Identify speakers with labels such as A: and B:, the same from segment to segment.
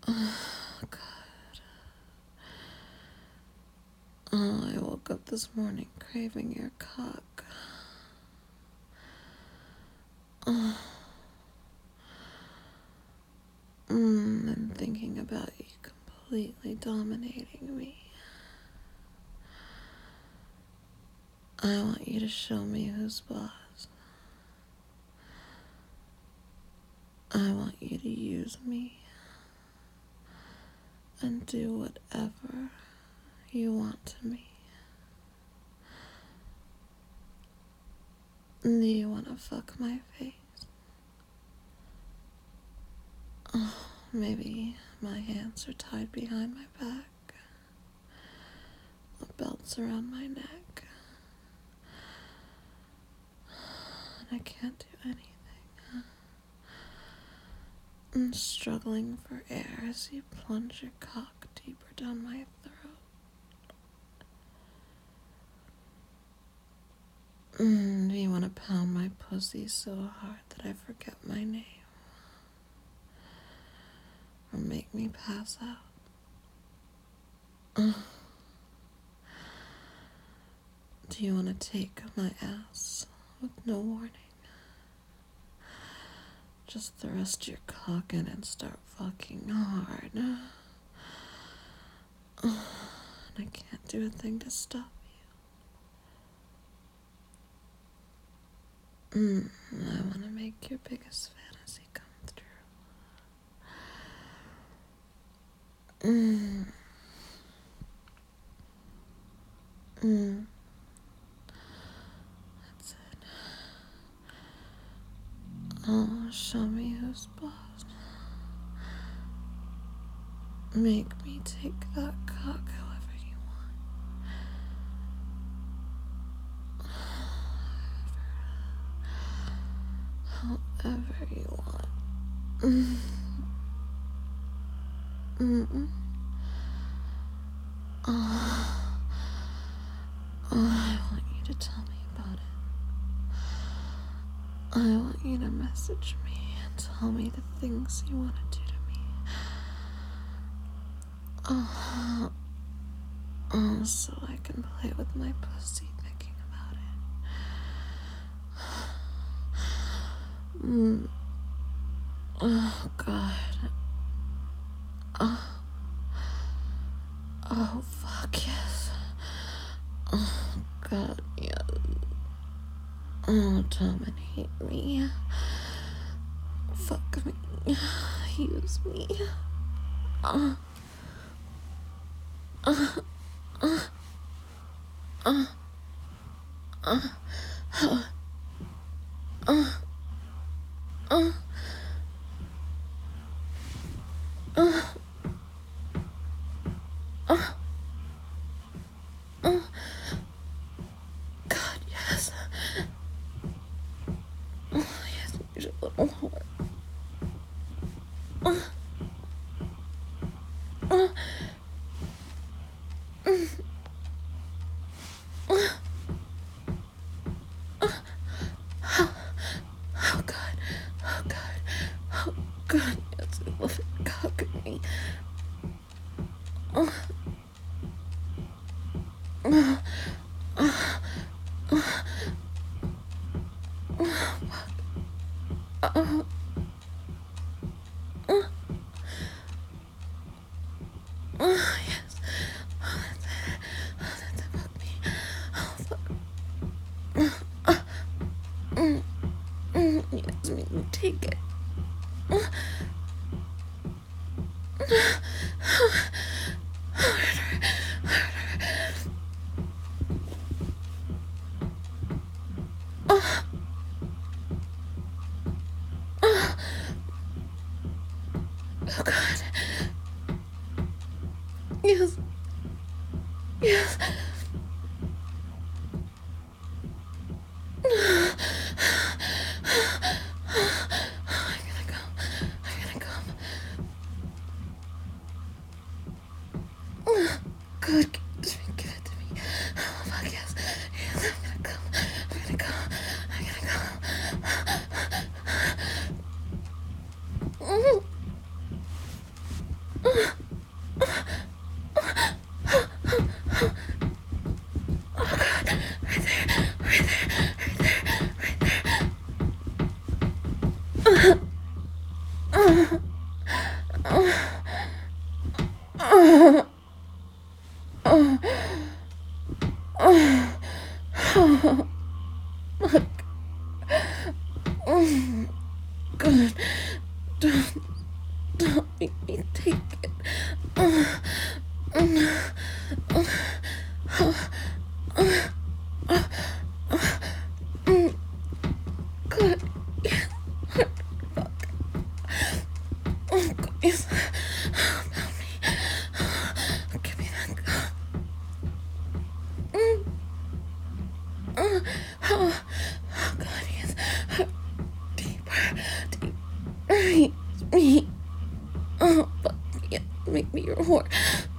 A: God. Oh, I woke up this morning craving your cock. Oh. I'm thinking about you completely dominating me. I want you to show me who's boss. I want you to use me and do whatever you want to me. Do you want to fuck my face? Oh, maybe my hands are tied behind my back. The belt's around my neck. And I can't do anything. I'm struggling for air as you plunge your cock deeper down my throat. Do you want to pound my pussy so hard that I forget my name? Or make me pass out? Do you want to take my ass with no warning? Just thrust your cock in and start fucking hard. And I can't do a thing to stop you. I want to make your biggest fantasy come true. That's it. Oh, show me who's boss. Make me take that cock however you want. However you want. I want you to tell me about it. I want you to message me and tell me the things you want to do to me. So I can play with my pussy thinking about it. Oh, God. Oh, fuck yes. Oh, God, yes. Oh, dominate me. Fuck me. Use me. God, yes. Oh, yes, your little whore. Oh, God. Oh, God. Oh, God, yes, I love it. Cock me. Oh, yes. Oh, that's it. Fuck me. Oh, fuck. Yes, me, take it. Oh, God. Yes. Yes. I gotta go. Good. Give it to me. Oh, fuck yes. Yes, I'm gonna go. God, don't make me take it. God, fuck. Oh, please, help me. Give me that gun. Oh, God, yes. Deeper. It's me. Oh, fuck me. Make me your whore.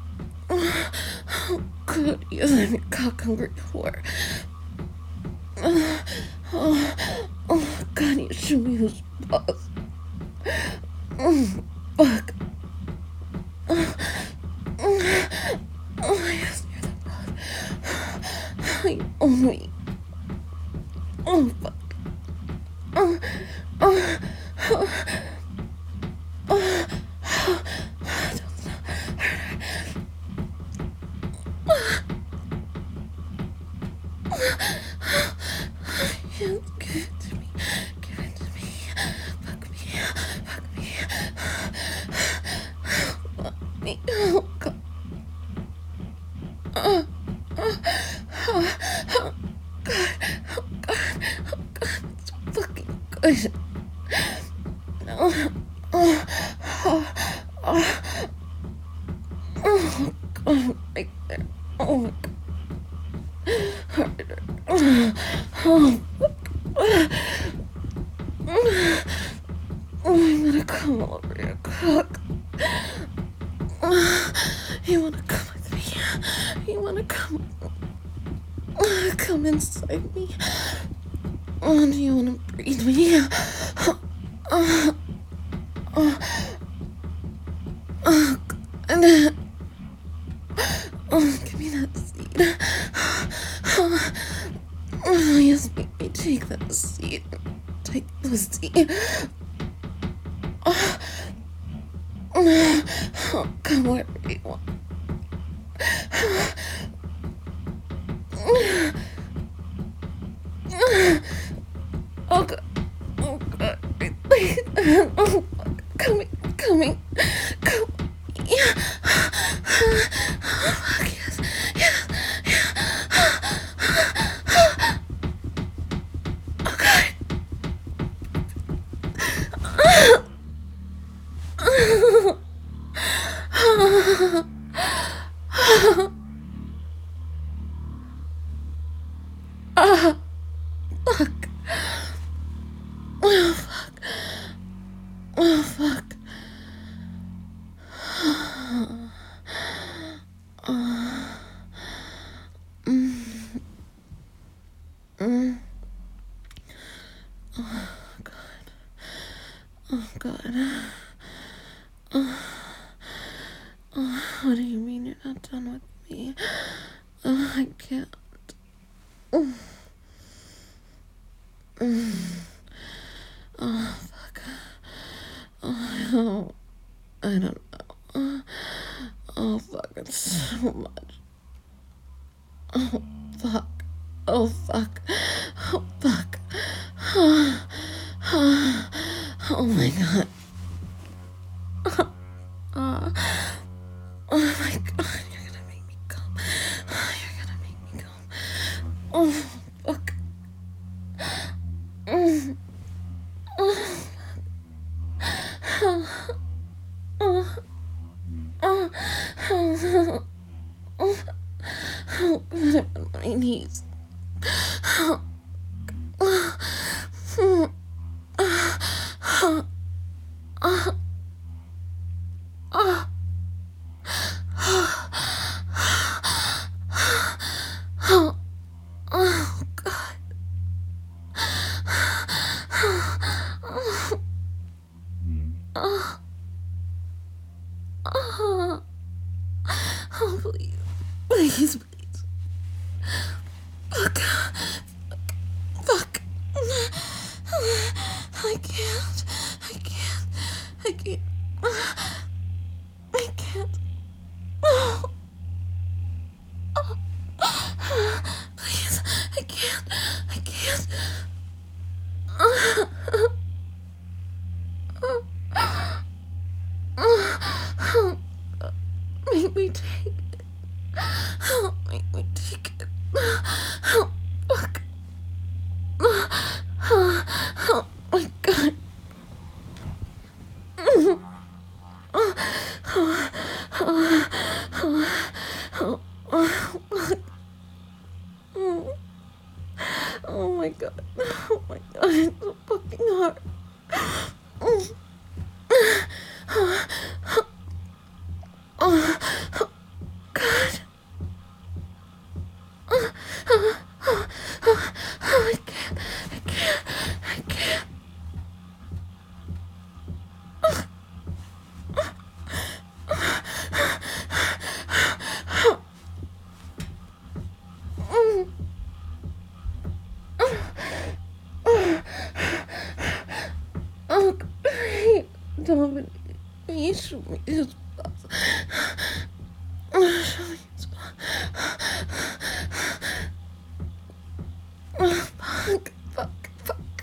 A: Oh, God, yes, I'm your cock-hungry whore. Oh, God, you show me who's boss. Fuck. Yes, you're the boss. You own me. Oh, fuck. Yes, give it to me. Give it to me. Fuck me. Fuck me. Fuck me. Oh, God. Oh, God. Oh, God. Oh, God. It's fucking good. No. Oh, God. Right there. Oh, my God. Harder. Oh, fuck. I'm gonna come all over your cock. You wanna come with me? You wanna come? Come inside me. Do you wanna breathe me? God. Give me that seed. Yes, make me take that seed. Take the seed. Come wherever you want. Oh, God. Oh, God. Oh, fuck. Coming. Come. Yeah. Oh, fuck, yes. Yes. Oh, God. Fuck. Oh, fuck. Oh, fuck. Oh, God. What do you mean you're not done with me? I can't. Oh, fuck. Oh, I don't know. Oh, fuck, it's so much. Oh, fuck. Oh, fuck. Oh, fuck. Oh, my God. Oh, my God. You're gonna make me come. You're gonna make me come. Oh, fuck. Oh, God, I'm on my knees. Oh, God. Oh, please. Please, please. Fuck. Fuck. I can't. I can't. I can't. I can't. Oh. Please. I can't. I can't. Make me take it. Make me take it. Fuck. Oh my god. Oh my god. Oh my god. It's so fucking hard. Oh god. I can't. I can't. I can't. Oh, great. Dominic, you show me his boss. Show me his boss. Fuck, fuck, fuck.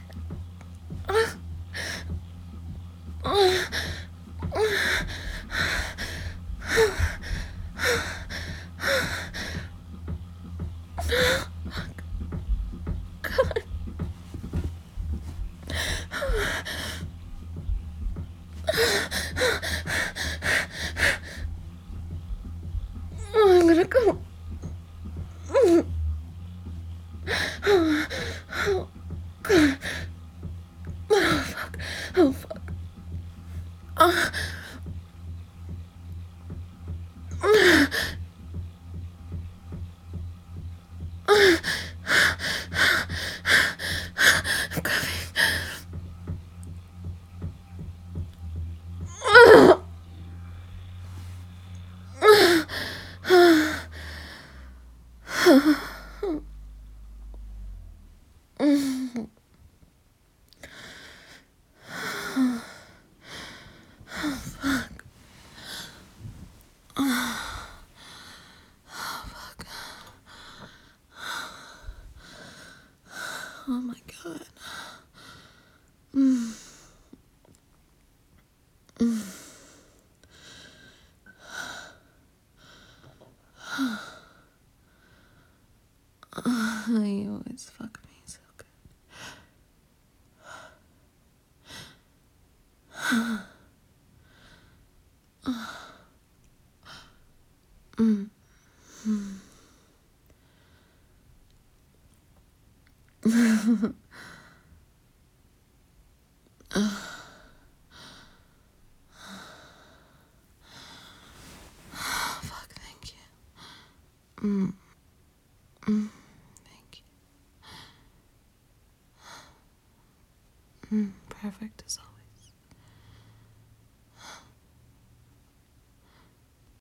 A: I'm gonna go. Oh, God. Oh, fuck. Oh, fuck. I'm coming. Oh my god. You always fuck me so good. Fuck, thank you. Thank you. Perfect as always.